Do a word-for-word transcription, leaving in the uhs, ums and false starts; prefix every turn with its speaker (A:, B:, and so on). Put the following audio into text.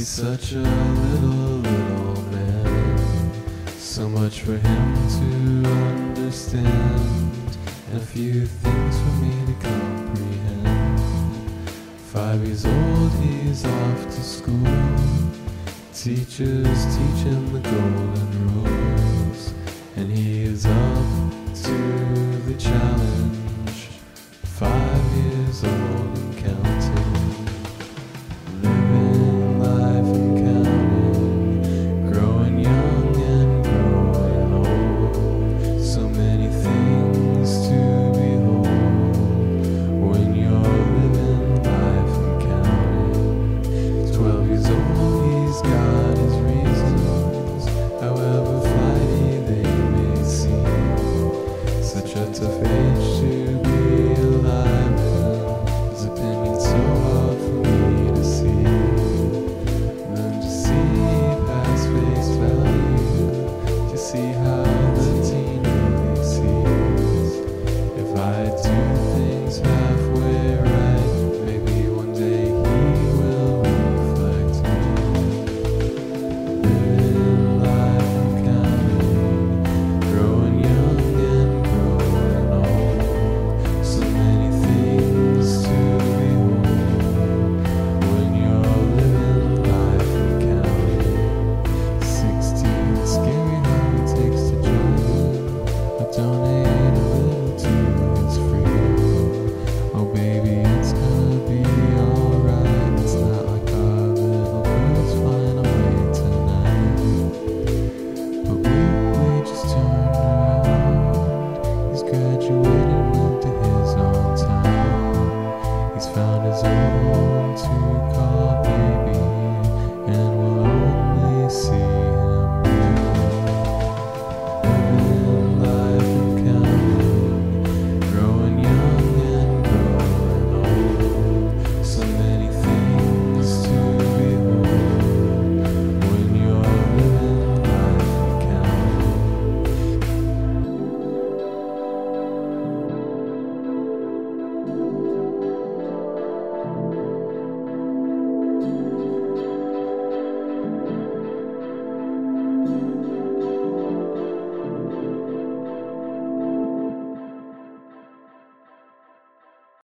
A: such a little, little man. So much for him to understand, and a few things for me to comprehend. Five years old, he's off to school. Teachers teach him the golden rules, and he is up to the challenge. Five